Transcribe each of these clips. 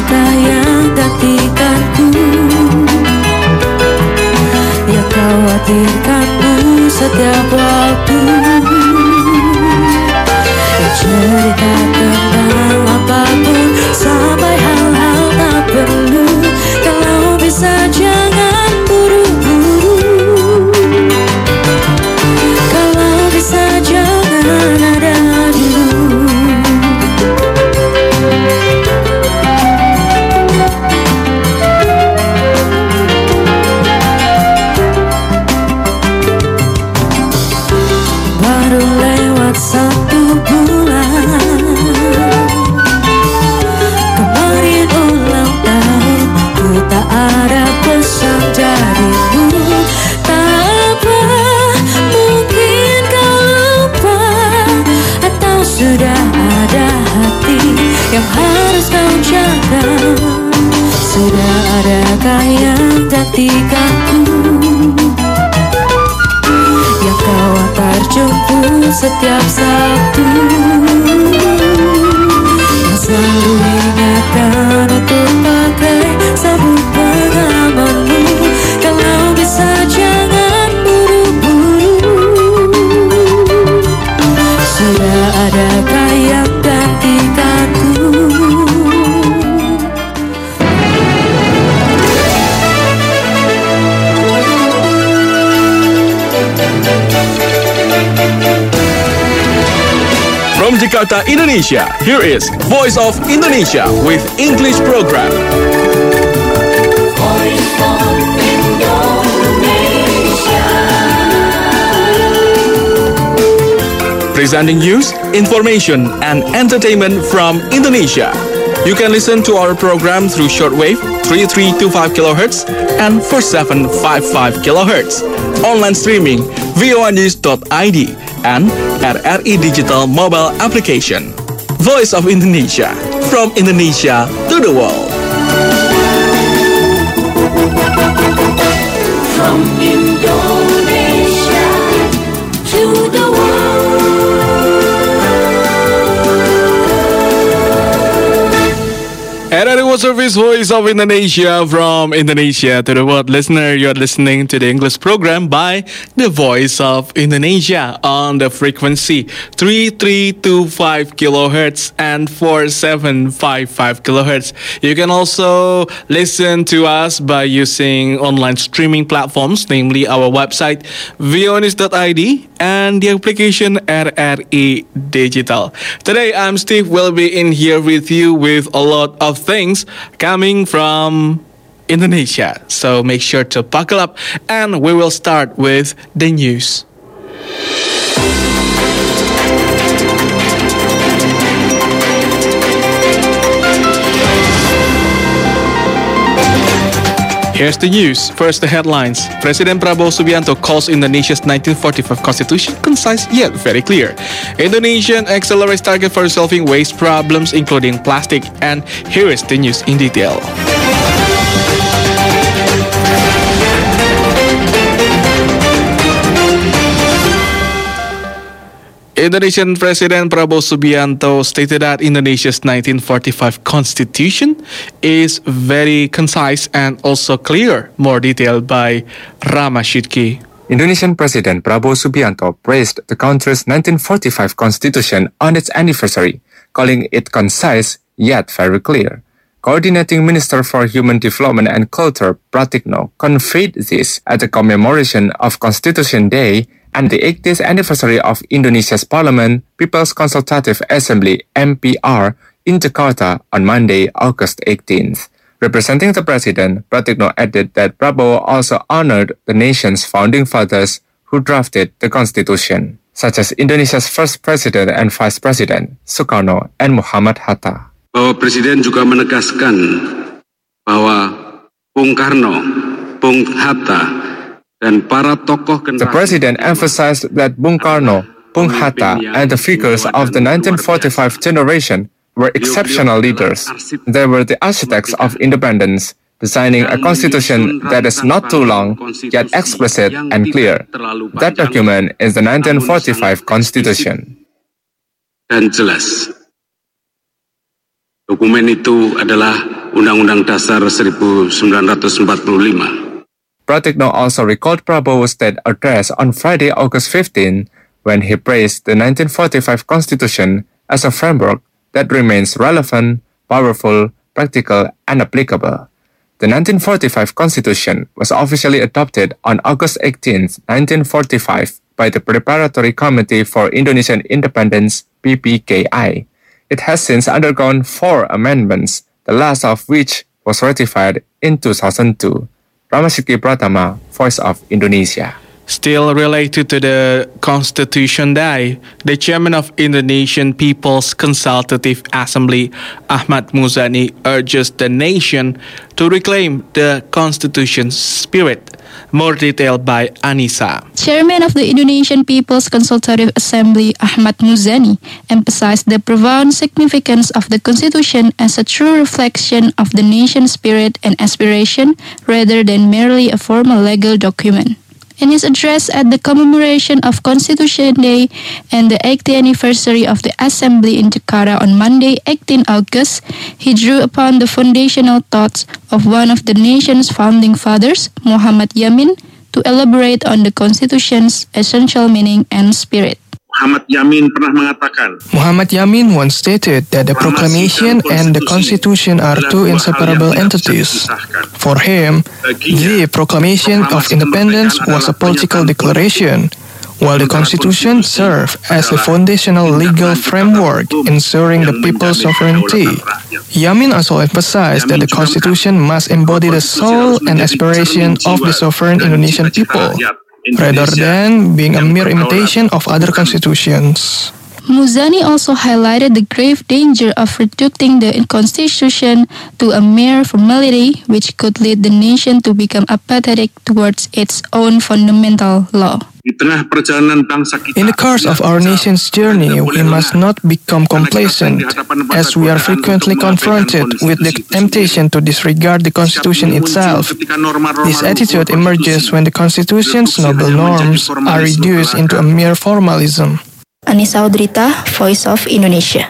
adakah yang gantikanku? Yang khawatirkanmu setiap waktu. Yang cerita tentang apapun sampai hal-hal tak perlu. Kalau bisa jangan buru-buru. Kalau bisa jangan ada dulu. Baru lewat 1 bulan, kemarin ulang tahun, ku tak ada pesan darimu. Tak apa, mungkin kau lupa, atau sudah ada hati yang harus kau jaga. Sudah adakah yang gantikanku? Yang kau antar jemput setiap Sabtu. Yang selalu ingatkan untuk pakai sabuk pengamanmu. Kalau bisa jangan buru-buru. Sudah adakah yang gantikanku? From Jakarta, Indonesia, here is Voice of Indonesia with English program. Voice of Indonesia. Presenting news, information, and entertainment from Indonesia. You can listen to our program through shortwave 3325 kHz and 4755 kHz. Online streaming voanews.id and RRI Digital mobile application. Voice of Indonesia, from Indonesia to the world. From Indonesia to the world. RRI World Service, Voice of Indonesia, from Indonesia to the world. Listener, you are listening to the English program by the Voice of Indonesia on the frequency 3325 kHz and 4755 kHz. You can also listen to us by using online streaming platforms, namely our website voanews.id and the application RRI Digital. Today, I'm Steve. Will be in here with you with a lot of things coming from Indonesia. So make sure to buckle up and we will start with the news. Here's the news. First, the headlines. President Prabowo Subianto calls Indonesia's 1945 constitution concise yet very clear. Indonesian accelerates target for resolving waste problems, including plastic. And here is the news in detail. Indonesian President Prabowo Subianto stated that Indonesia's 1945 constitution is very concise and also clear. More detailed by Rama Shidki. Indonesian President Prabowo Subianto praised the country's 1945 constitution on its anniversary, calling it concise yet very clear. Coordinating Minister for Human Development and Culture, Pratikno, conveyed this at the commemoration of Constitution Day and the 80th anniversary of Indonesia's Parliament, People's Consultative Assembly, MPR, in Jakarta on Monday, August 18th. Representing the President, Pratikno added that Prabowo also honored the nation's founding fathers who drafted the Constitution, such as Indonesia's first President and Vice President, Sukarno and Muhammad Hatta. Bahwa Presiden juga menegaskan bahwa Bung Karno, Bung Hatta, dan para tokoh generasi. The President emphasized that Bung Karno, Bung Hatta, and the figures of the 1945 generation were exceptional leaders. They were the architects of independence, designing a constitution that is not too long, yet explicit and clear. That document is the 1945 Constitution. Dan jelas. Dokumen itu adalah Undang-Undang Dasar 1945. Pratikno also recalled Prabowo's state address on Friday, August 15, when he praised the 1945 Constitution as a framework that remains relevant, powerful, practical, and applicable. The 1945 Constitution was officially adopted on August 18, 1945 by the Preparatory Committee for Indonesian Independence (PPKI). It has since undergone 4 amendments, the last of which was ratified in 2002. Ramasiki Pratama, Voice of Indonesia. Still related to the Constitution Day, the chairman of Indonesian People's Consultative Assembly, Ahmad Muzani, urges the nation to reclaim the Constitution's spirit. More detail by Anissa. Chairman of the Indonesian People's Consultative Assembly, Ahmad Muzani, emphasized the profound significance of the Constitution as a true reflection of the nation's spirit and aspiration rather than merely a formal legal document. In his address at the commemoration of Constitution Day and the 80th anniversary of the Assembly in Jakarta on Monday, 18 August, he drew upon the foundational thoughts of one of the nation's founding fathers, Muhammad Yamin, to elaborate on the Constitution's essential meaning and spirit. Muhammad Yamin once stated that the proclamation and the constitution are two inseparable entities. For him, the proclamation of independence was a political declaration, while the constitution served as a foundational legal framework ensuring the people's sovereignty. Yamin also emphasized that the constitution must embody the soul and aspiration of the sovereign Indonesian people, rather than being a mere imitation of other constitutions. Muzani also highlighted the grave danger of reducing the Constitution to a mere formality, which could lead the nation to become apathetic towards its own fundamental law. In the course of our nation's journey, we must not become complacent, as we are frequently confronted with the temptation to disregard the Constitution itself. This attitude emerges when the Constitution's noble norms are reduced into a mere formalism. Anissa Udrita, Voice of Indonesia.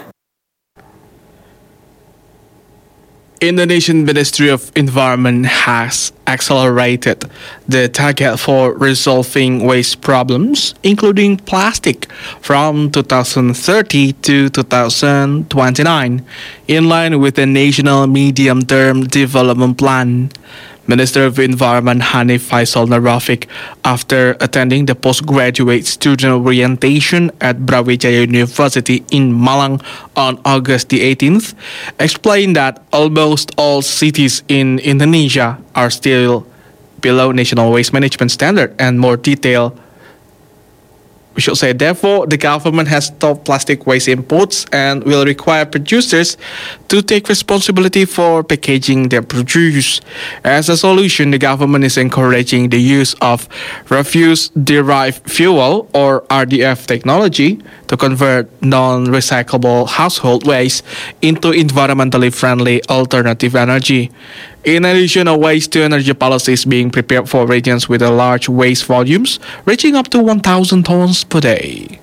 Indonesian Ministry of Environment has accelerated the target for resolving waste problems, including plastic, from 2030 to 2029, in line with the National Medium-Term Development Plan. Minister of Environment Hanif Faisal Nurrafiq, after attending the postgraduate student orientation at Brawijaya University in Malang on August the 18th, explained that almost all cities in Indonesia are still below national waste management standard, and more detail. We should say, therefore, the government has stopped plastic waste imports and will require producers to take responsibility for packaging their produce. As a solution, the government is encouraging the use of refuse-derived fuel, or RDF technology, to convert non-recyclable household waste into environmentally friendly alternative energy. In addition, a waste-to-energy policy is being prepared for regions with a large waste volumes, reaching up to 1,000 tons per day.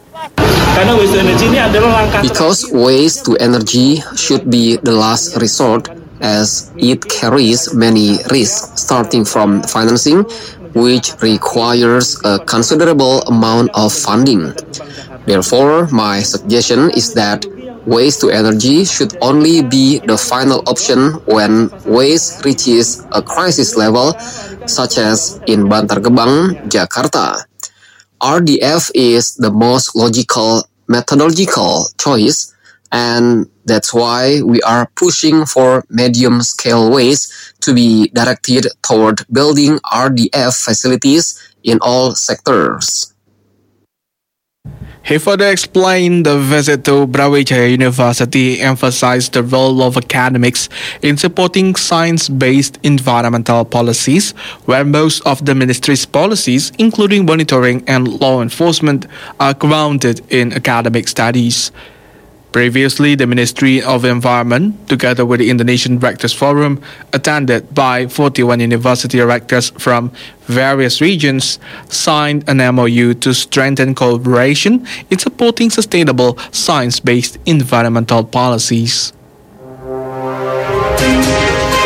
Because waste to energy should be the last resort, as it carries many risks, starting from financing, which requires a considerable amount of funding. Therefore, my suggestion is that waste to energy should only be the final option when waste reaches a crisis level, such as in Bantar Gebang, Jakarta. RDF is the most logical methodological choice, and that's why we are pushing for medium-scale waste to be directed toward building RDF facilities in all sectors. He further explained the visit to Brawijaya University emphasized the role of academics in supporting science-based environmental policies, where most of the ministry's policies, including monitoring and law enforcement, are grounded in academic studies. Previously, the Ministry of Environment, together with the Indonesian Rectors Forum, attended by 41 university rectors from various regions, signed an MOU to strengthen cooperation in supporting sustainable science-based environmental policies.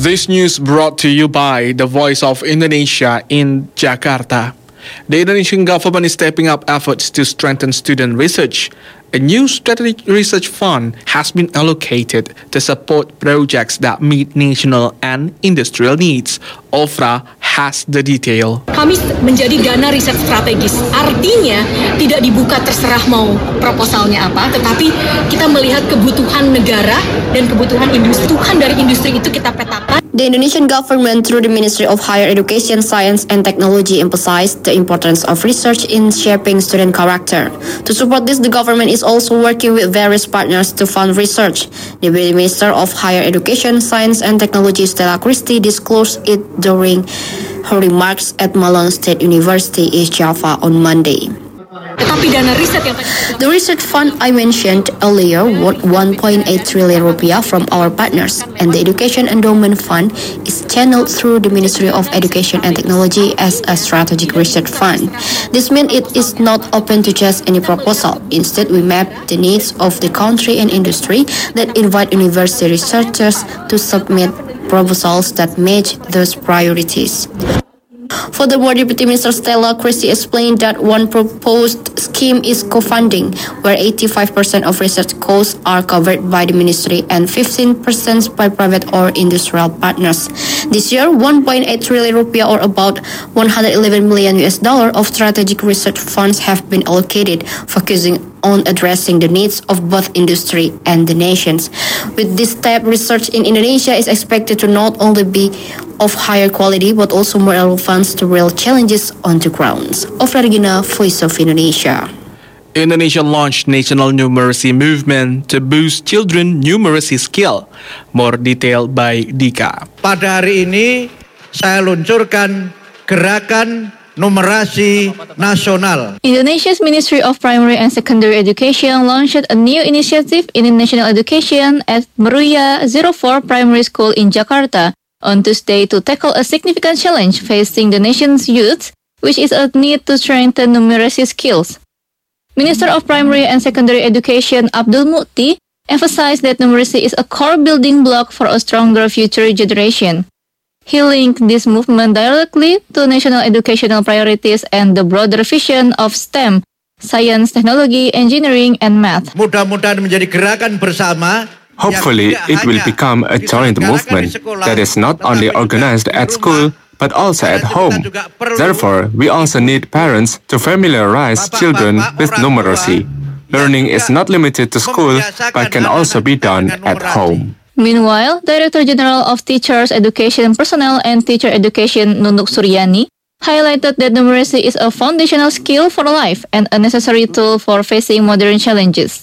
This news brought to you by the Voice of Indonesia in Jakarta. The Indonesian government is stepping up efforts to strengthen student research. A new strategic research fund has been allocated to support projects that meet national and industrial needs. Ofra has the detail. Kami menjadi dana riset strategis. Artinya tidak dibuka terserah mau proposalnya apa, tetapi kita melihat kebutuhan negara dan kebutuhan industri. Kebutuhan dari industri itu kita petakan. The Indonesian government, through the Ministry of Higher Education, Science and Technology, emphasized the importance of research in shaping student character. To support this, the government is also working with various partners to fund research. The Minister of Higher Education, Science and Technology, Stella Christie, disclosed it during her remarks at Malone State University, East Java on Monday. Tetapi dana riset yang The research fund I mentioned earlier worth 1.8 trillion rupiah from our partners, and the Education Endowment Fund is channeled through the Ministry of Education and Technology as a strategic research fund. This means it is not open to just any proposal. Instead, we map the needs of the country and industry that invite university researchers to submit proposals that match those priorities. Furthermore, Deputy Minister Stella Christie explained that one proposed scheme is co-funding, where 85% of research costs are covered by the ministry and 15% by private or industrial partners. This year, 1.8 trillion rupiah, or about $111 million of strategic research funds have been allocated, focusing on addressing the needs of both industry and the nations. With this step, research in Indonesia is expected to not only be of higher quality but also more relevant to real challenges on the ground. Ofra Regina, Voice of Indonesia. Indonesia launched National Numeracy Movement to boost children numeracy skill. More detail by Dika. Pada hari ini saya luncurkan gerakan Numerasi Nasional. Indonesia's Ministry of Primary and Secondary Education launched a new initiative in national education at Meruya 04 Primary School in Jakarta on Tuesday to tackle a significant challenge facing the nation's youth, which is a need to strengthen numeracy skills. Minister of Primary and Secondary Education Abdul Mukti emphasized that numeracy is a core building block for a stronger future generation. He linked this movement directly to national educational priorities and the broader vision of STEM, science, technology, engineering, and math. Mudah-mudahan menjadi gerakan bersama. Hopefully, it will become a joint movement that is not only organized at school, but also at home. Therefore, we also need parents to familiarize children with numeracy. Learning is not limited to school, but can also be done at home. Meanwhile, Director General of Teachers Education Personnel and Teacher Education Nunuk Suryani highlighted that numeracy is a foundational skill for life and a necessary tool for facing modern challenges.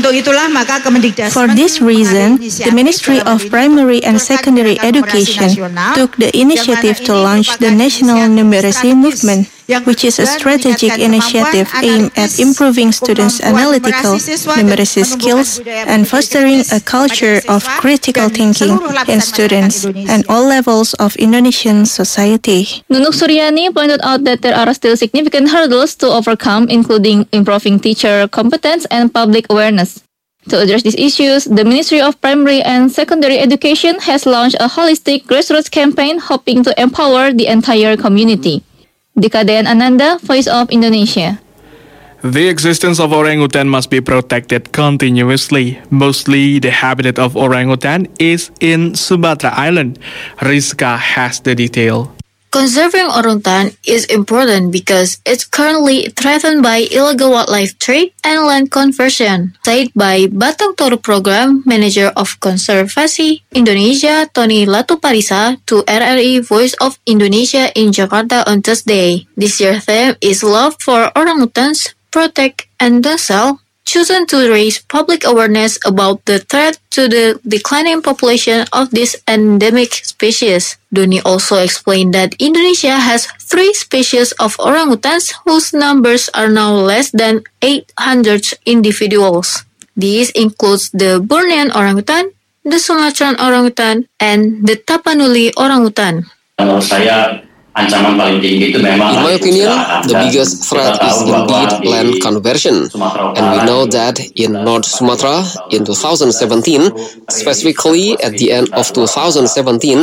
For this reason, the Ministry of Primary and Secondary Education took the initiative to launch the National Numeracy Movement, which is a strategic initiative aimed at improving students' analytical numeracy skills and fostering a culture of critical thinking in students and all levels of Indonesian society. Nunuk Suryani pointed out that there are still significant hurdles to overcome, including improving teacher competence and public awareness. To address these issues, the Ministry of Primary and Secondary Education has launched a holistic grassroots campaign hoping to empower the entire community. Dika Dayan Ananda, Voice of Indonesia. The existence of orangutan must be protected continuously. Mostly the habitat of orangutan is in Sumatra Island. Rizka has the detail. Conserving orangutan is important because it's currently threatened by illegal wildlife trade and land conversion, said by Batang Toru Program Manager of Conservasi Indonesia Tony Latuparisa to RRI Voice of Indonesia in Jakarta on Thursday. This year's theme is Love for Orangutans, Protect and Don't Sell, chosen to raise public awareness about the threat to the declining population of this endemic species. Doni also explained that Indonesia has 3 species of orangutans whose numbers are now less than 800 individuals. These includes the Bornean orangutan, the Sumatran orangutan, and the Tapanuli orangutan. Menurut saya, ancaman paling tinggi itu memang. In my opinion, the biggest threat is indeed land conversion. And we know that in North Sumatra in 2017, specifically at the end of 2017,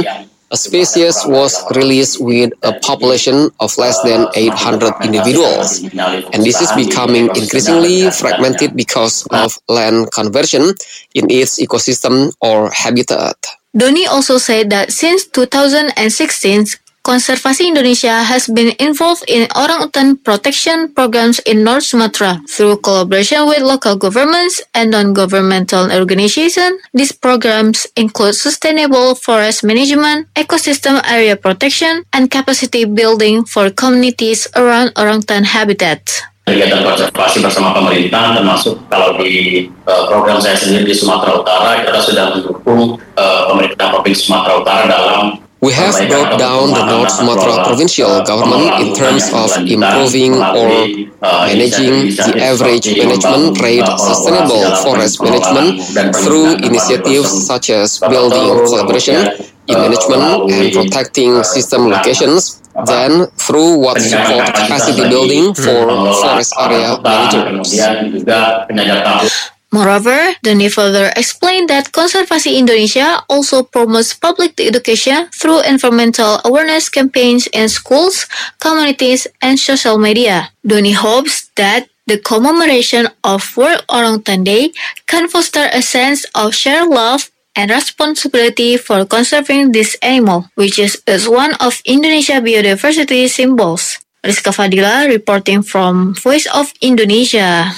A species was released with a population of less than 800 individuals, and this is becoming increasingly fragmented because of land conversion in its ecosystem or habitat. Doni also said that since 2016, Konservasi Indonesia has been involved in orangutan protection programs in North Sumatra through collaboration with local governments and non-governmental organizations. These programs include sustainable forest management, ecosystem area protection, and capacity building for communities around orangutan habitats. Kegiatan konservasi bersama pemerintah, termasuk kalau di program saya sendiri di Sumatera Utara, kita sudah mendukung pemerintah Provinsi Sumatera Utara dalam. We have brought down the North Sumatra provincial government in terms of improving or managing the average management rate sustainable forest management through initiatives such as building collaboration in management and protecting system locations, then through what support capacity building for forest area managers. Moreover, Doni further explained that Konservasi Indonesia also promotes public education through environmental awareness campaigns in schools, communities, and social media. Doni hopes that the commemoration of World Orangutan Day can foster a sense of shared love and responsibility for conserving this animal, which is one of Indonesia biodiversity symbols. Rizka Fadila reporting from Voice of Indonesia.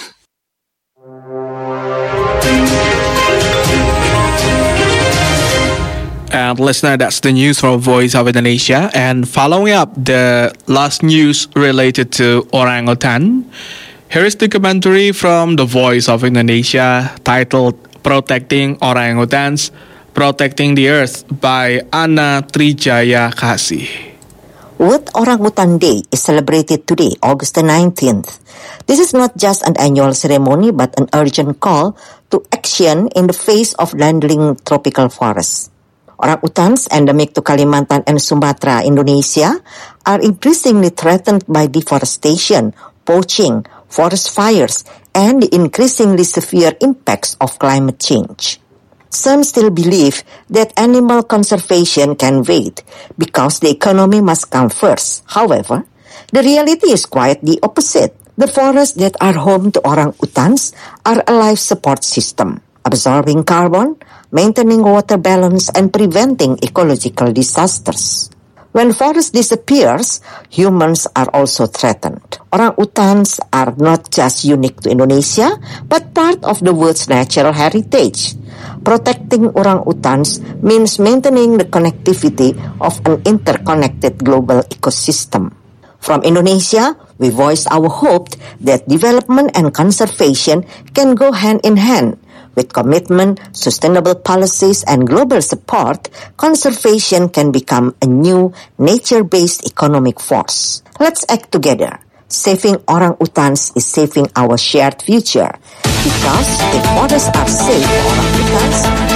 And listener, that's the news from Voice of Indonesia. And following up the last news related to orangutan, here is the commentary from the Voice of Indonesia titled Protecting Orangutans, Protecting the Earth by Anna Trijaya Kasih. World Orangutan Day is celebrated today, August the 19th. This is not just an annual ceremony but an urgent call to action in the face of dwindling tropical forests. Orangutans endemic to Kalimantan and Sumatra, Indonesia, are increasingly threatened by deforestation, poaching, forest fires, and the increasingly severe impacts of climate change. Some still believe that animal conservation can wait because the economy must come first. However, the reality is quite the opposite. The forests that are home to orangutans are a life support system, absorbing carbon, maintaining water balance, and preventing ecological disasters. When forest disappears, humans are also threatened. Orangutans are not just unique to Indonesia, but part of the world's natural heritage. Protecting orangutans means maintaining the connectivity of an interconnected global ecosystem. From Indonesia, we voice our hope that development and conservation can go hand in hand. With commitment, sustainable policies, and global support, conservation can become a new nature-based economic force. Let's act together. Saving orangutans is saving our shared future. Because if forests are safe for orangutans,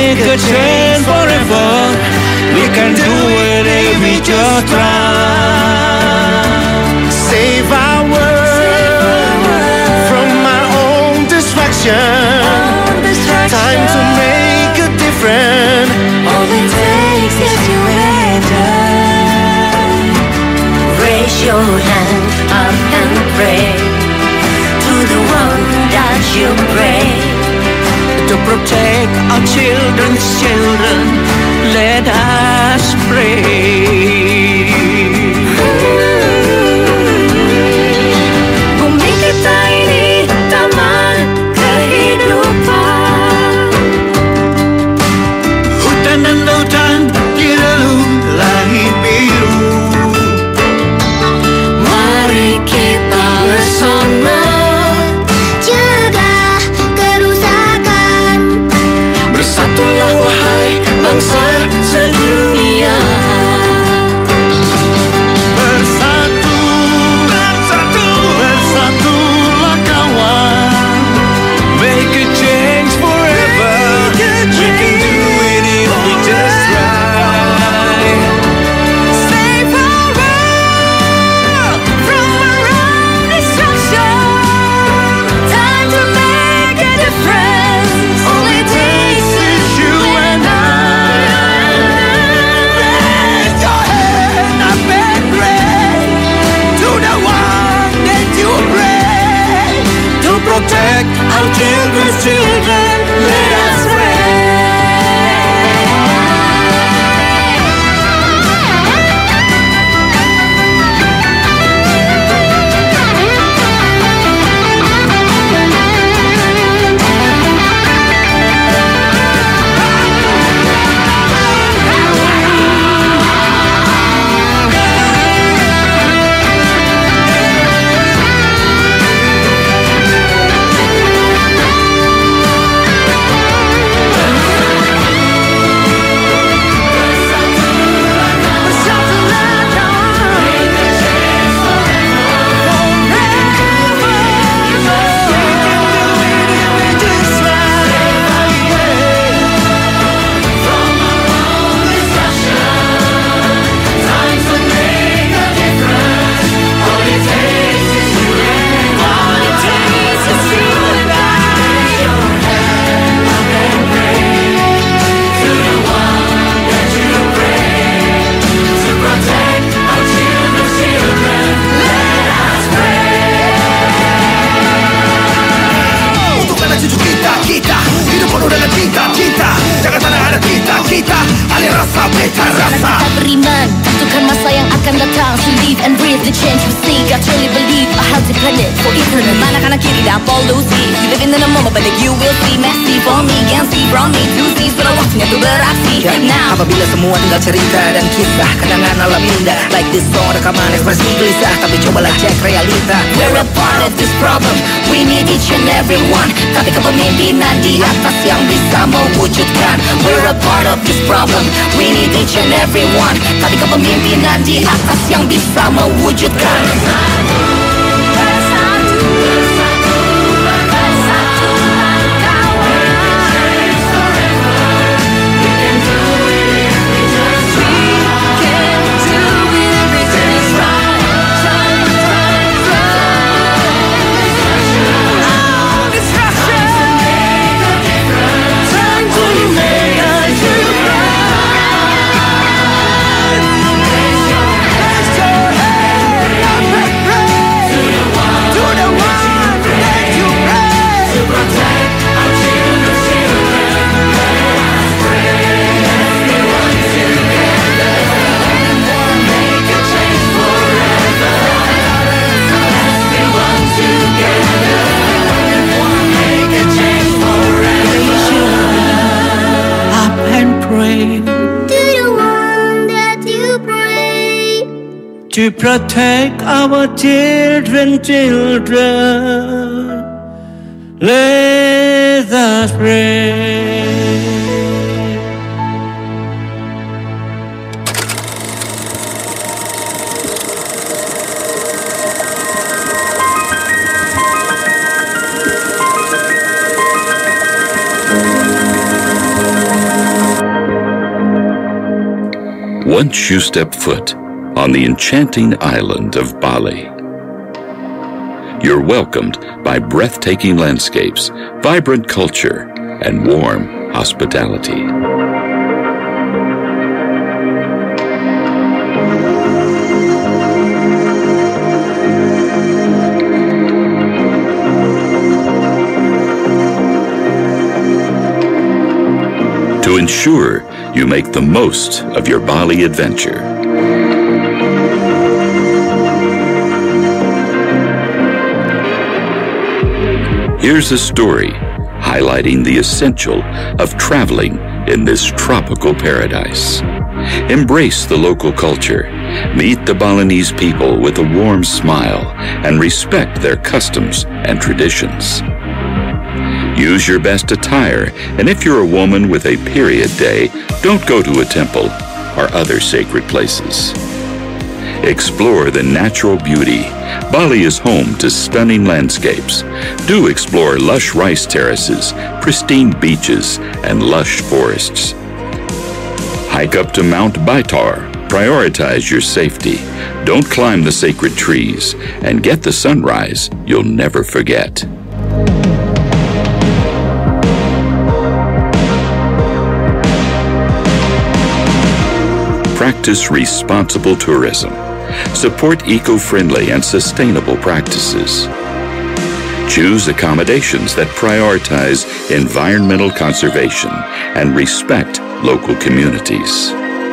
make a change forever. We can do it if we just try. Save our world from our own distraction. Time to make a difference. All it takes is you and I. Raise your hand up and pray to the one that you pray. To protect our children's children, let us pray. Bumi kita ini taman kehidupan. Hutan dan lautan dilalui biru. Mari kita bersama cegah kerusakan. Bersatulah wahai bangsa sedunia. Bersatu, bersatu, bersatulah kawan. Make a change forever. We can do it if we just try. Save our world from our own destruction. Time to make a difference. All it takes is you and I. Raise your hand up and pray to the one that you pray. To protect our children's children, let us pray. Untuk anak cucu kita, hidup penuh dengan cinta. Jangan sana ada kita, alih rasa, beta rasa. Kita beriman, tentukan masa yang akan datang. To live and breathe the change we seek. I truly believe a healthy planet for eternity. Mana kanan kiri dan polusi. We living in a moment, but you will see. Messy for me, can see from me to see. Sudah waktunya untuk beraksi. Now, Apabila semua tinggal cerita dan kisah kenangan alam indah. Like this song rekaman ekspresi gelisah, tapi cobalah cek realita. we're a part of this problem. We need each and every one. Tapi kepemimpinan di atas yang bisa mewujudkan. We're a part of this problem. We need each and every one. Tapi kepemimpinan di atas yang bisa mewujudkan. To protect our children, let us pray. once you step foot on the enchanting island of Bali, you're welcomed by breathtaking landscapes, vibrant culture, and warm hospitality. To ensure you make the most of your Bali adventure, here's a story highlighting the essential of traveling in this tropical paradise. Embrace the local culture, meet the Balinese people with a warm smile, and respect their customs and traditions. Use your best attire, and if you're a woman with a period day, don't go to a temple or other sacred places. Explore the natural beauty. Bali is home to stunning landscapes. Do explore lush rice terraces, pristine beaches, and lush forests. Hike up to Mount Baitar. Prioritize your safety. Don't climb the sacred trees, and get the sunrise you'll never forget. Practice responsible tourism. Support eco-friendly and sustainable practices. Choose accommodations that prioritize environmental conservation and respect local communities.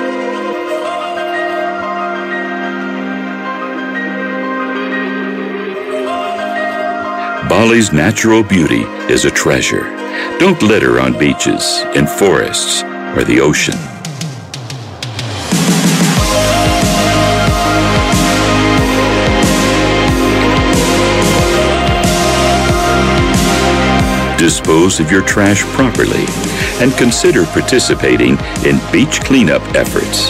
Bali's natural beauty is a treasure. Don't litter on beaches, in forests, or the ocean. Dispose of your trash properly and consider participating in beach cleanup efforts.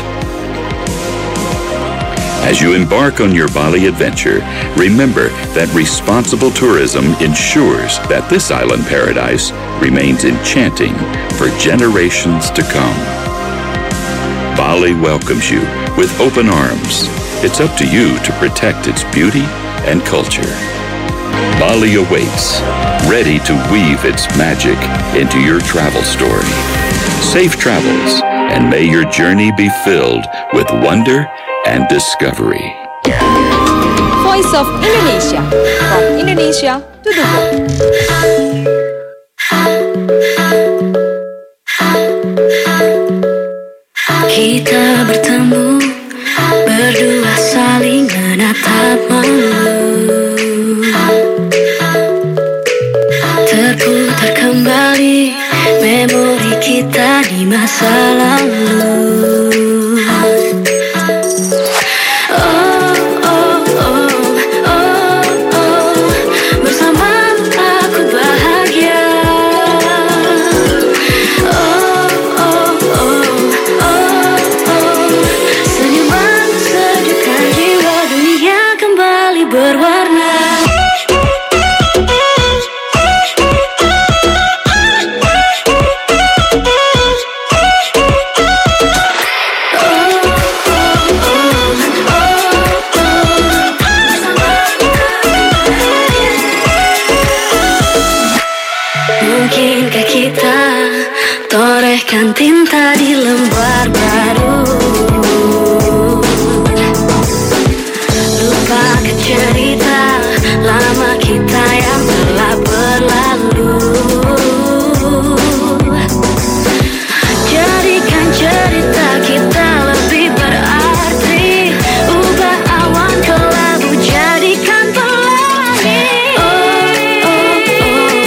As you embark on your Bali adventure, remember that responsible tourism ensures that this island paradise remains enchanting for generations to come. Bali welcomes you with open arms. It's up to you to protect its beauty and culture. Bali awaits, ready to weave its magic into your travel story. Safe travels, and may your journey be filled with wonder and discovery. Voice of Indonesia, from Indonesia to the world. Kita bertemu, berdua saling menatap malu. Terputar kembali memori kita di masa lalu. Mungkinkah kita torehkan tinta di lembar baru, lupakan cerita lama kita yang telah berlalu. Jadikan cerita kita lebih berarti, ubah awan kelabu jadikan pelangi.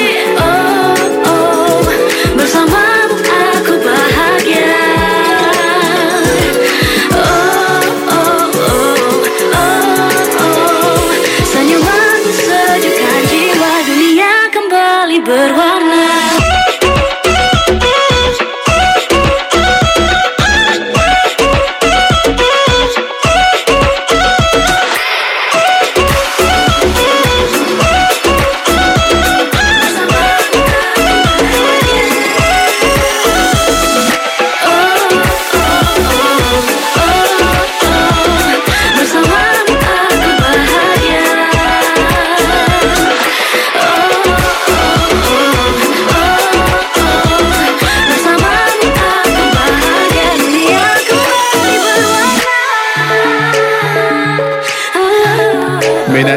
Bersamamu aku bahagia.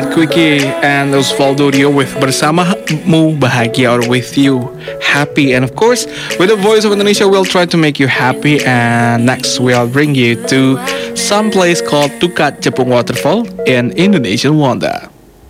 had Quickie and Osvaldo Rio with Bersamamu Bahagia, or With You Happy. And of course, with the Voice of Indonesia, we'll try to make you happy. And next, we'll bring you to some place called Tukat Cepung Waterfall in Indonesian Wonder.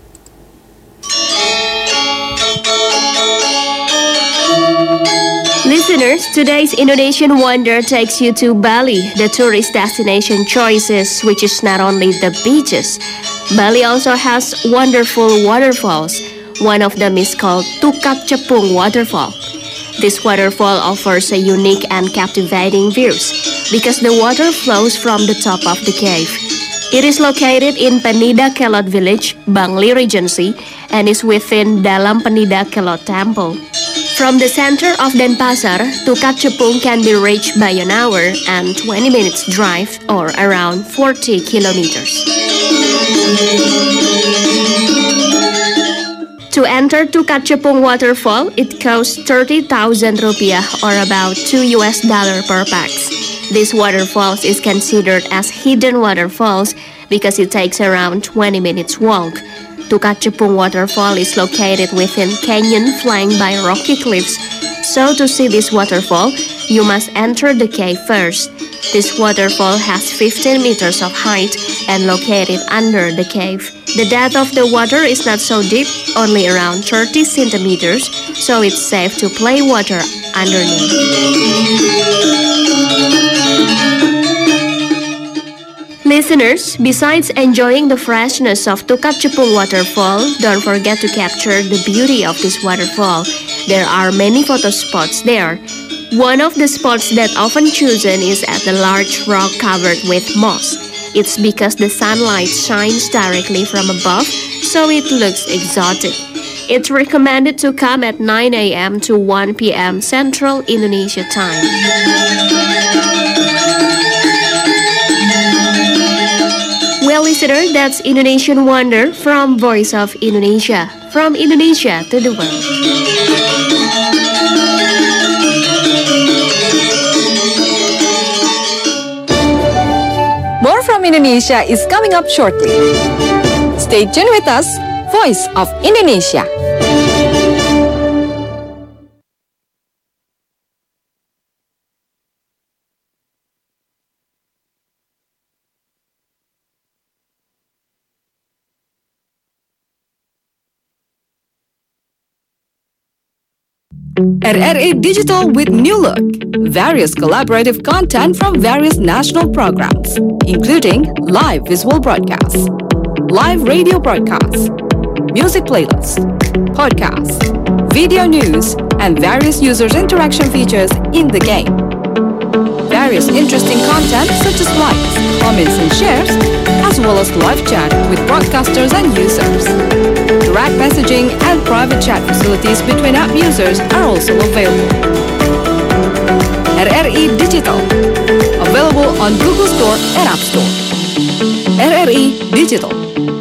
Listeners, today's Indonesian Wonder takes you to Bali, the tourist destination choices, which is not only the beaches. Bali also has wonderful waterfalls. One of them is called Tukat Cepung Waterfall. This waterfall offers a unique and captivating views because the water flows from the top of the cave. It is located in Penida Kelot village, Bangli Regency, and is within Dalam Penida Kelot Temple. From the center of Denpasar, Tukat Cepung can be reached by an hour and 20 minutes drive, or around 40 kilometers. To enter Tukat Cepung Waterfall, it costs 30,000 rupiah, or about $2 per pax. This waterfalls is considered as hidden waterfalls because it takes around 20 minutes walk. Tukat Cepung Waterfall is located within canyon flanked by rocky cliffs. So to see this waterfall, you must enter the cave first. This waterfall has 15 meters of height and located under the cave. The depth of the water is not so deep, only around 30 centimeters, so it's safe to play water underneath. Listeners, besides enjoying the freshness of Tukat Cepung Waterfall, don't forget to capture the beauty of this waterfall. There are many photo spots there. One of the spots that often chosen is at the large rock covered with moss. It's because the sunlight shines directly from above, so it looks exotic. It's recommended to come at 9 a.m. to 1 p.m. Central Indonesia time. Well, listener, that's Indonesian Wonder from Voice of Indonesia. From Indonesia to the world. More from Indonesia is coming up shortly. Stay tuned with us, Voice of Indonesia. RRI Digital with new look. Various collaborative content from various national programs, including live visual broadcasts, live radio broadcasts, music playlists, podcasts, video news, and various users' interaction features in the game. Various interesting content such as likes, comments, and shares, as well as live chat with broadcasters and users. Direct messaging and private chat facilities between app users are also available. RRI Digital, available on Google Store and App Store. RRI Digital.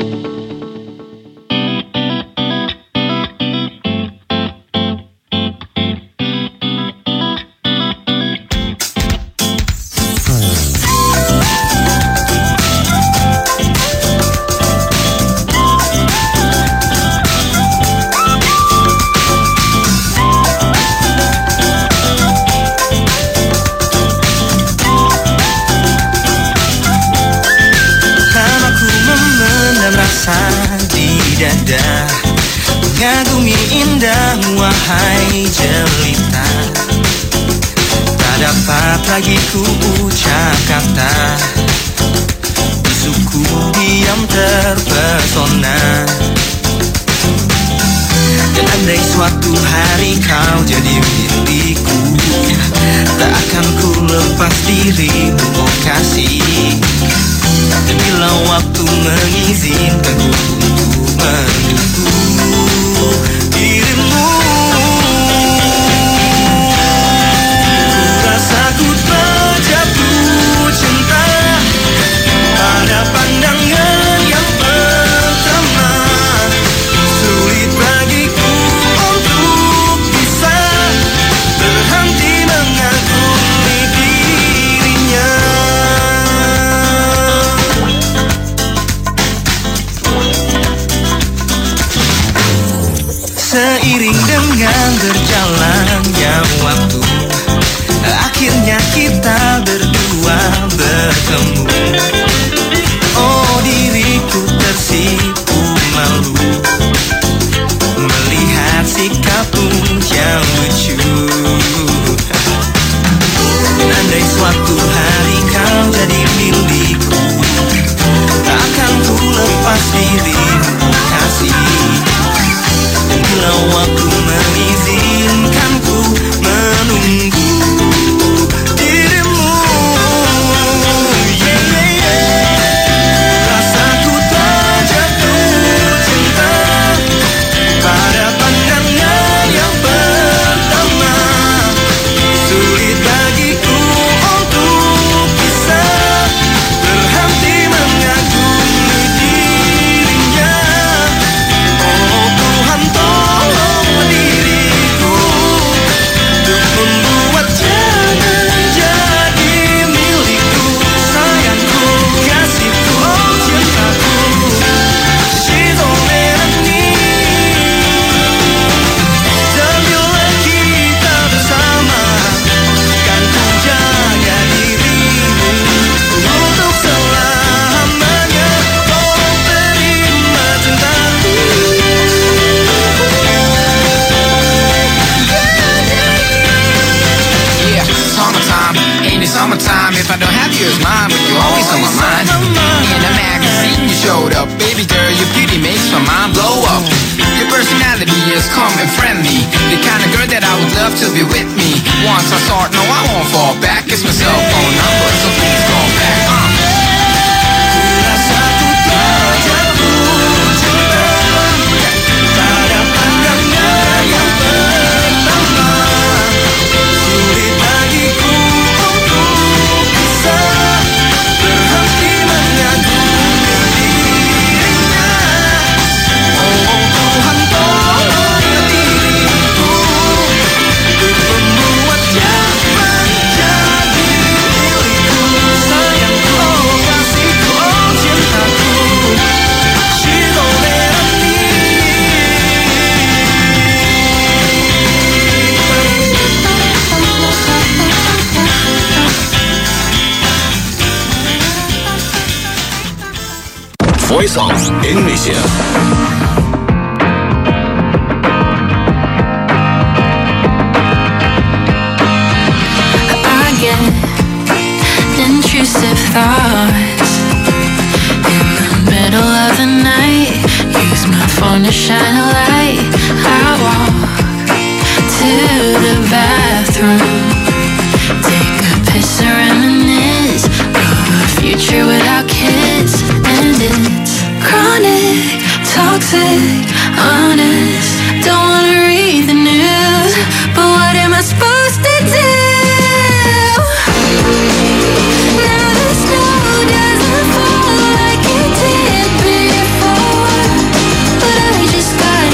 Mengagumi indah wahai jelita, tak dapat lagi ku ucap kata, bisuku diam terpesona. Dan andai suatu hari kau jadi milikku, tak akan ku lepas dirimu, oh kasih. Dan bila waktu mengizinkanku untuk menunggu dirimu, rasa ku terjatuh cinta pada pandangan yang pertama. Sulit bagiku untuk bisa berhenti mengagumi dirinya. semu. Oh diriku tersipu malu melihat sikapmu yang lucu. Andai suatu hari kau jadi milikku, akan ku lepas dirimu kasih. Bila waktu mengizinkanku menunggu dirimu. Rasaku tak jatuh cinta pada pandangan yang pertama. Sulit bagiku untuk bisa berhenti mengagumi dirinya. Oh Tuhan tolong diriku untuk membuatnya menjadi milikku. Sayangku, kasihku, oh cintaku, she's all that I need. Dan bila kita bersama, kan ku jaga dirimu untuk selamanya. Tolong terima cintaku. Yeah, summertime, ain't it summertime? If I don't have you as mine, but you're always on my mind. In a magazine you showed up, baby girl, your beauty makes my mind blow up. Your personality is calm and friendly, the kind of girl that I would love to be with me. Once I start, no I won't fall back. It's my cell phone number, so please call back. Rasaku tak jatuh cinta pada pandangan yang pertama. Sulit bagiku untuk bisa berhenti mengagumi dirinya. Oh Tuhan tolong diriku untuk membuatnya menjadi milikku. Sayangku, oh kasihku, oh cintaku, she's all that I need. Voice of Indonesia. I get intrusive thoughts in the middle of the night. Use my phone to shine a light. I walk to the bathroom, take a piss and reminisce of a future without kids. And it's chronic, toxic, honest. Don't wanna read the news, but what am I supposed to do? Now the snow doesn't fall like it did before, but I just got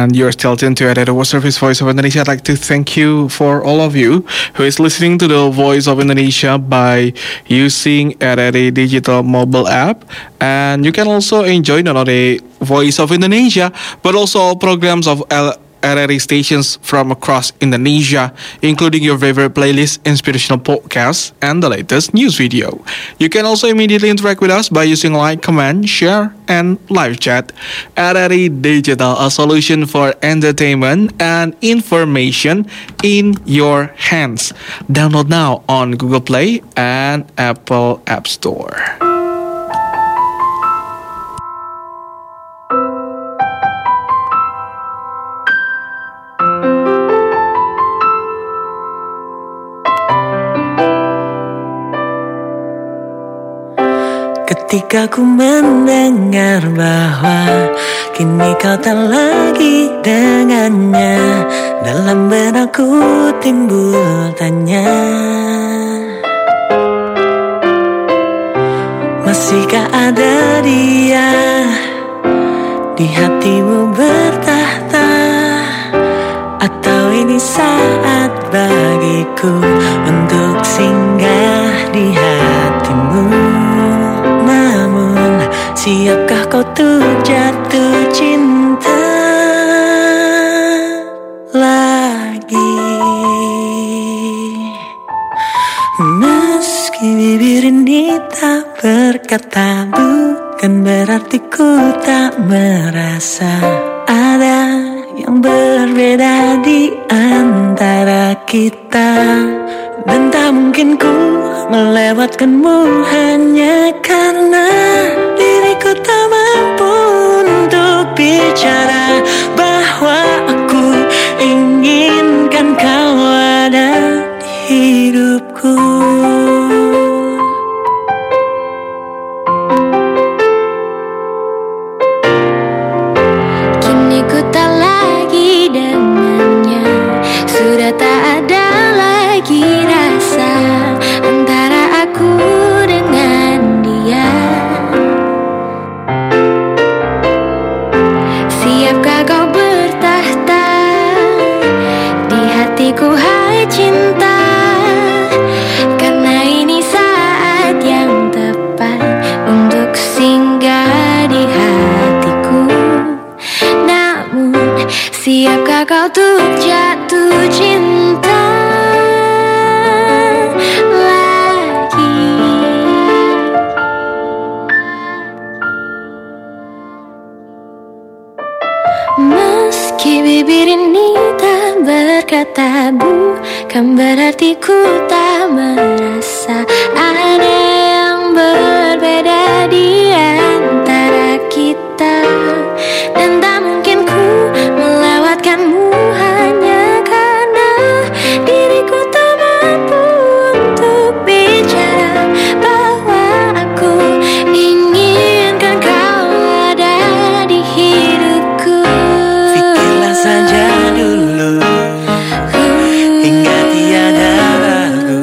and you're still tuned to the World Service Voice of Indonesia. I'd like to thank you for all of you who is listening to the Voice of Indonesia by using RRI digital mobile app, and you can also enjoy not only Voice of Indonesia but also all programs of RRI stations from across Indonesia, including your favorite playlist, inspirational podcasts, and the latest news video. You can also immediately interact with us by using like, comment, share, and live chat. RRI Digital, a solution for entertainment and information in your hands. Download now on Google Play and Apple App Store. Ketika ku mendengar bahwa kini kau tak lagi dengannya, dalam benakku timbul tanya, masihkah ada dia di hatimu bertahta, atau ini saat bagiku untuk singgah di hatimu? Namun, siapkah kau tuh jatuh cinta lagi? Meski bibir ini tak berkata, bukan berarti ku tak merasa ada yang berbeda di antara kita. Dan tak mungkin ku melewatkanmu hanya karena diriku tak mampu untuk bicara bahwa aku inginkan kau ada di hidupku. Kini ku tak lagi dengannya, sudah tak ada lagi rasa antara aku dengan dia. Siapkah kau bertahta di hatiku, hai cinta? Karena ini saat yang tepat untuk singgah di hatiku. Namun, siapkah kau tuh jatuh cinta? Meski bibir ini tak berkata, bukan berarti ku tak merasa ada yang berbeda di antara kita. Dan tak mungkin ku melewatkanmu hanya karena diriku tak mampu untuk bicara bahwa aku inginkan kau ada di hidupku. Saja dulu hingga tiada ragu,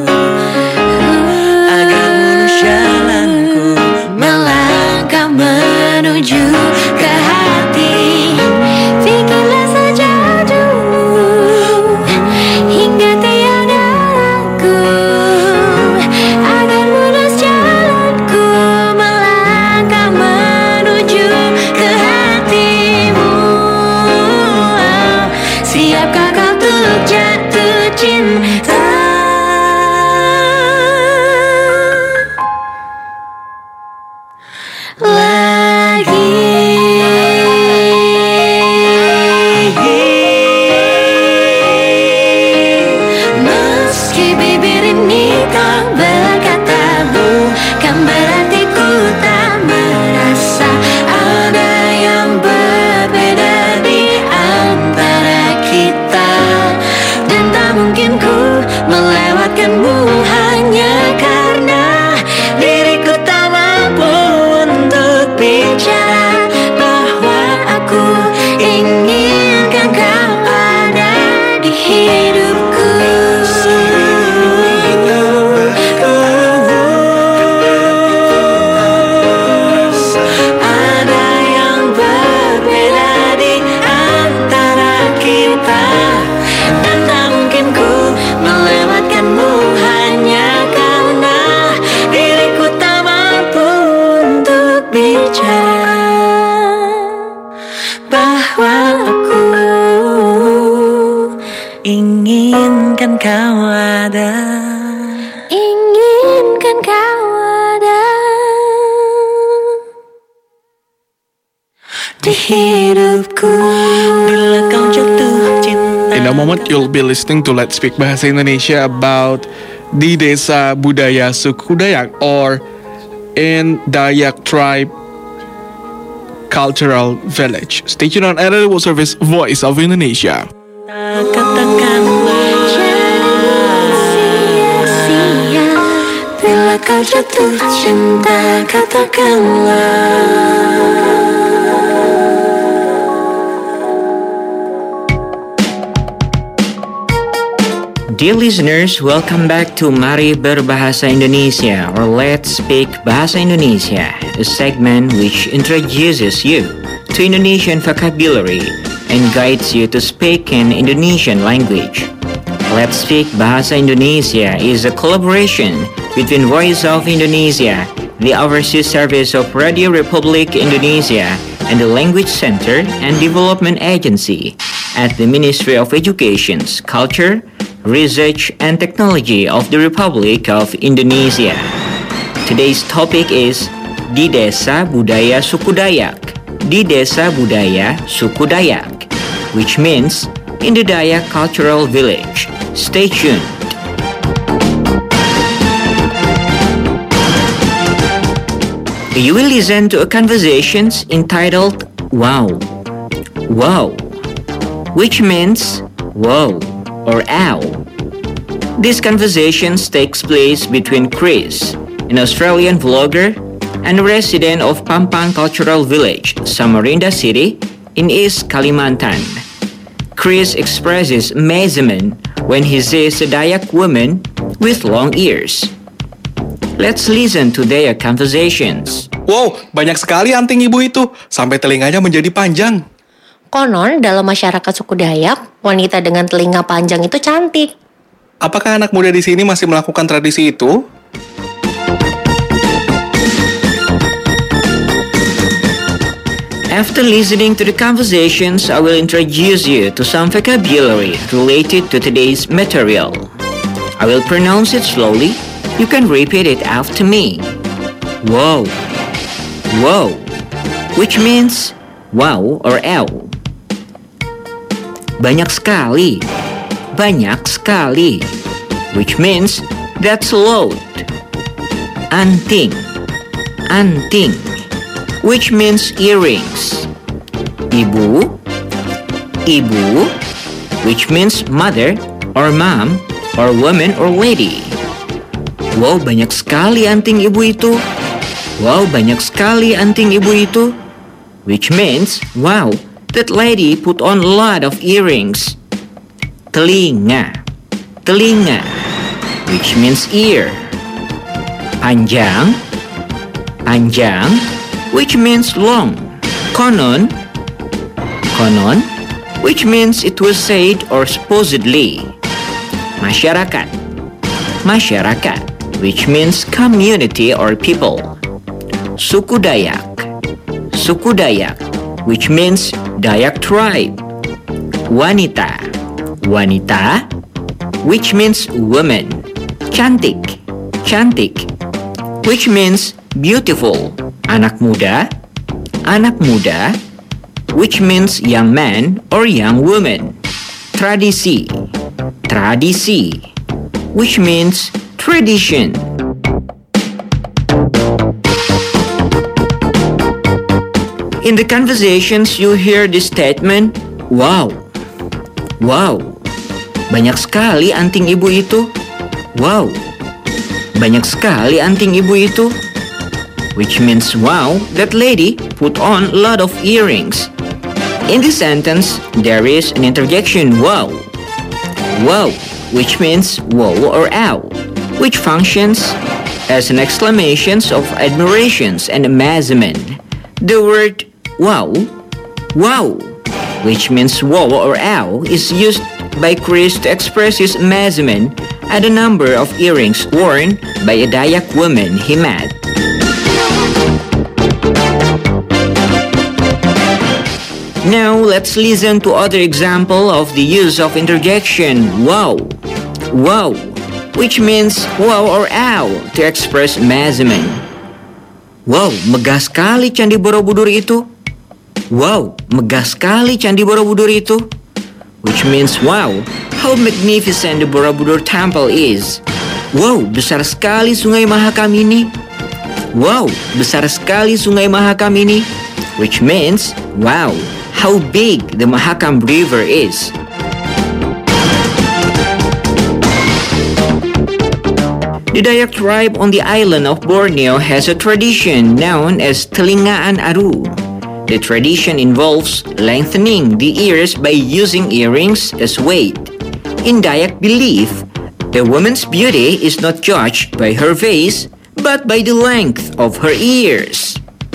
agar mulus jalanku melangkah menuju ke hati. Pikirlah saja dulu hingga tiada ragu, agar mulus jalanku melangkah menuju ke hatimu. Inginkan kau ada, inginkan kau ada di hidupku bila kau jatuh cinta. In a moment, you'll be listening to Let's Speak Bahasa Indonesia about di Desa Budaya Suku Dayak, or in Dayak Tribe Cultural Village. Stay tuned on Area World Service, Voice of Indonesia. Katakanlah jangan sia-sia bila kau jatuh cinta, katakanlah. Dear listeners, welcome back to Mari Berbahasa Indonesia, or Let's Speak Bahasa Indonesia, a segment which introduces you to Indonesian vocabulary and guides you to speak in Indonesian language. Let's Speak Bahasa Indonesia is a collaboration between Voice of Indonesia, the Overseas Service of Radio Republic Indonesia, and the Language Center and Development Agency at the Ministry of Education, Culture, Research and Technology of the Republic of Indonesia. Today's topic is Di Desa Budaya Suku Dayak. Di Desa Budaya Suku Dayak, which means in the Dayak Cultural Village. Stay tuned. You will listen to a conversation entitled Wow. Wow, which means wow or ow. This conversation takes place between Chris, an Australian vlogger and a resident of Pampang Cultural Village, Samarinda City, in East Kalimantan. Chris expresses amazement when he sees a Dayak woman with long ears. Let's listen to their conversations. Wow, banyak sekali anting ibu itu, sampai telinganya menjadi panjang. Konon, dalam masyarakat suku Dayak, wanita dengan telinga panjang itu cantik. Apakah anak muda di sini masih melakukan tradisi itu? After listening to the conversations, I will introduce you to some vocabulary related to today's material. I will pronounce it slowly. You can repeat it after me. Wow. Wow, which means wow or ow. Banyak sekali, which means that's a lot. Anting, which means earrings. Ibu, which means mother or mom or woman or lady. Wow, banyak sekali anting ibu itu. Which means wow, that lady put on a lot of earrings. Telinga, which means ear. Panjang, which means long. Konon, which means it was said or supposedly. Masyarakat, which means community or people. Suku Dayak, which means Dayak tribe. Wanita, which means woman. Cantik, which means beautiful. Anak muda, which means young man or young woman. Tradisi, which means tradition. In the conversations, you hear the statement, wow, banyak sekali anting ibu itu. Wow, banyak sekali anting ibu itu. Which means, wow, that lady put on a lot of earrings. In this sentence, there is an interjection, wow, which means wow or ow, which functions as an exclamation of admiration and amazement. The word wow, which means wow or ow, is used by Chris to express his amazement at the number of earrings worn by a Dayak woman he met. Now let's listen to other example of the use of interjection wow. wow, which means wow or ow to express amazement. Wow, megah sekali Candi Borobudur itu. Wow, megah sekali Candi Borobudur itu. Which means wow, how magnificent the Borobudur Temple is. Wow, besar sekali Sungai Mahakam ini. Wow, besar sekali Sungai Mahakam ini. Which means wow, how big the Mahakam River is. The Dayak tribe on the island of Borneo has a tradition known as Telingaan Aru. The tradition involves lengthening the ears by using earrings as weight. In Dayak belief, the woman's beauty is not judged by her face, but by the length of her ears.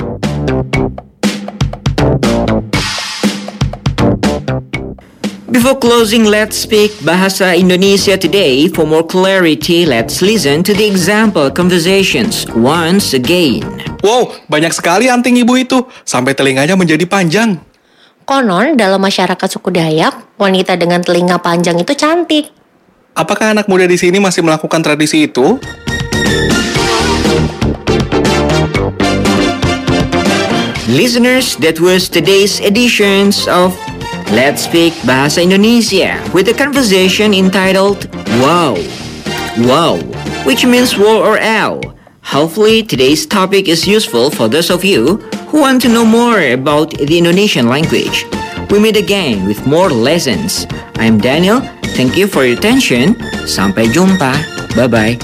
Before closing Let's Speak Bahasa Indonesia today, for more clarity, let's listen to the example conversations once again. Wow, banyak sekali anting ibu itu, sampai telinganya menjadi panjang. Konon, dalam masyarakat suku Dayak, wanita dengan telinga panjang itu cantik. Apakah anak muda di sini masih melakukan tradisi itu? Listeners, that was today's editions of Let's Speak Bahasa Indonesia with a conversation entitled Wow. Wow, which means wow or ow. Hopefully, today's topic is useful for those of you who want to know more about the Indonesian language. We meet again with more lessons. I'm Daniel. Thank you for your attention. Sampai jumpa. Bye-bye.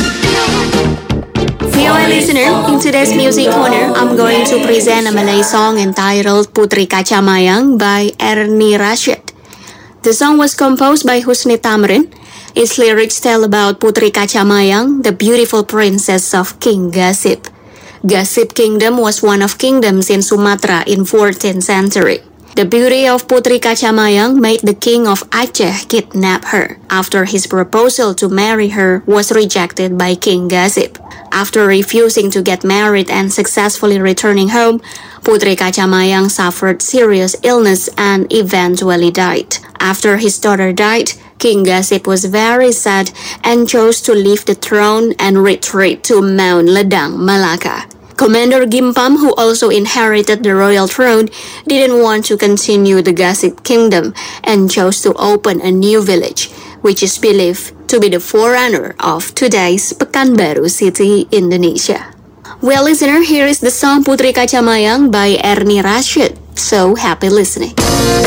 VOA listener, in today's music corner, I'm going to present a Malay song entitled Putri Kacamayang by Ernie Rashid. The song was composed by Husni Tamrin. Its lyrics tell about Putri Kacamayang, the beautiful princess of King Gasip. Gasip Kingdom was one of kingdoms in Sumatra in 14th century. The beauty of Putri Kacamayang made the king of Aceh kidnap her after his proposal to marry her was rejected by King Gasip. After refusing to get married and successfully returning home, Putri Kacamayang suffered serious illness and eventually died. After his daughter died, King Gasip was very sad and chose to leave the throne and retreat to Mount Ledang, Malacca. Commander Gimpam, who also inherited the royal throne, didn't want to continue the Gasip kingdom and chose to open a new village, which is believed to be the forerunner of today's Pekanbaru City, Indonesia. Well, listener, here is the song Putri Kacamayang by Ernie Rashid. So happy listening.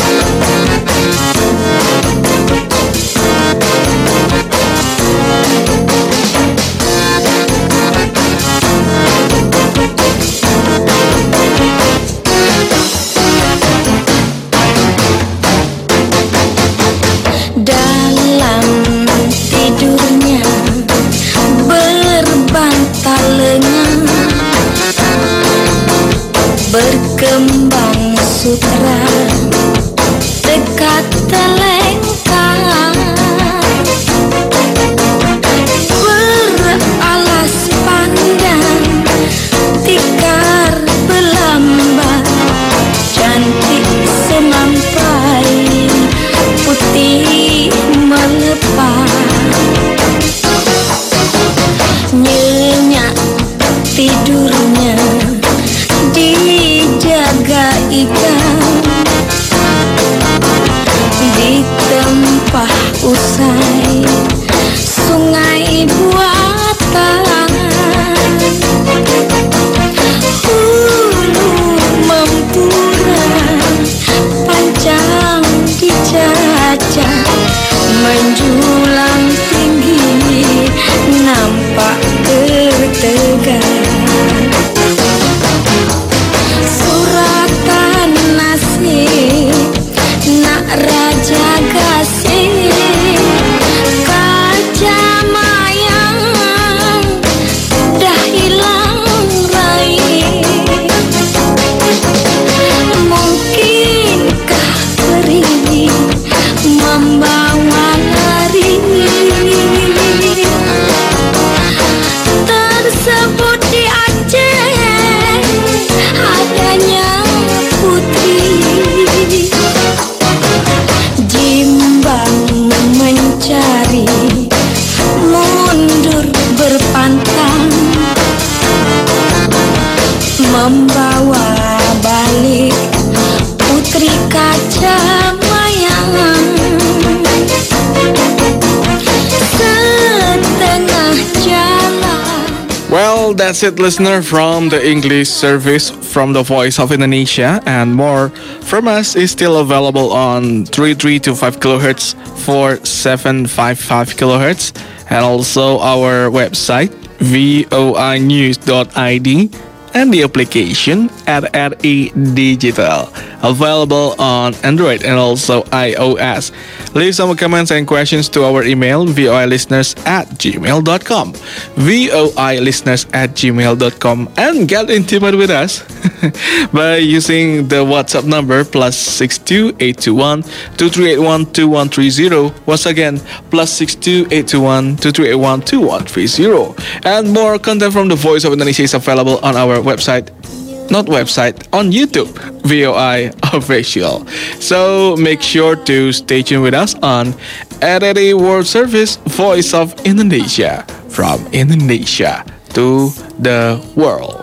Berkembang sutra dekat telengkang, beralas pandang tikar belambat, cantik semampai putih melepas, nyenyak tidurnya dijaga ikan di tempah usai sungai buatan, hulu mempura panjang dijajah, menjulang tinggi nampak tertegar. Raja Gasip Kacamayang dah hilang raih. Mungkinkah peri Well, that's it, listener, from the English service from the Voice of Indonesia, and more from us is still available on 3325 kHz, 4755 kHz, and also our website voinews.id and the application at RE Digital, available on Android and also iOS. Leave some comments and questions to our email voilisteners@gmail.com, voilisteners@gmail.com, and get intimate with us by using the WhatsApp number +62 821 2381 2130. Once again, +62 821 2381 2130. And more content from the Voice of Indonesia is available on our website, on YouTube, VOI Official. So make sure to stay tuned with us on RRI World Service, Voice of Indonesia, from Indonesia to the world.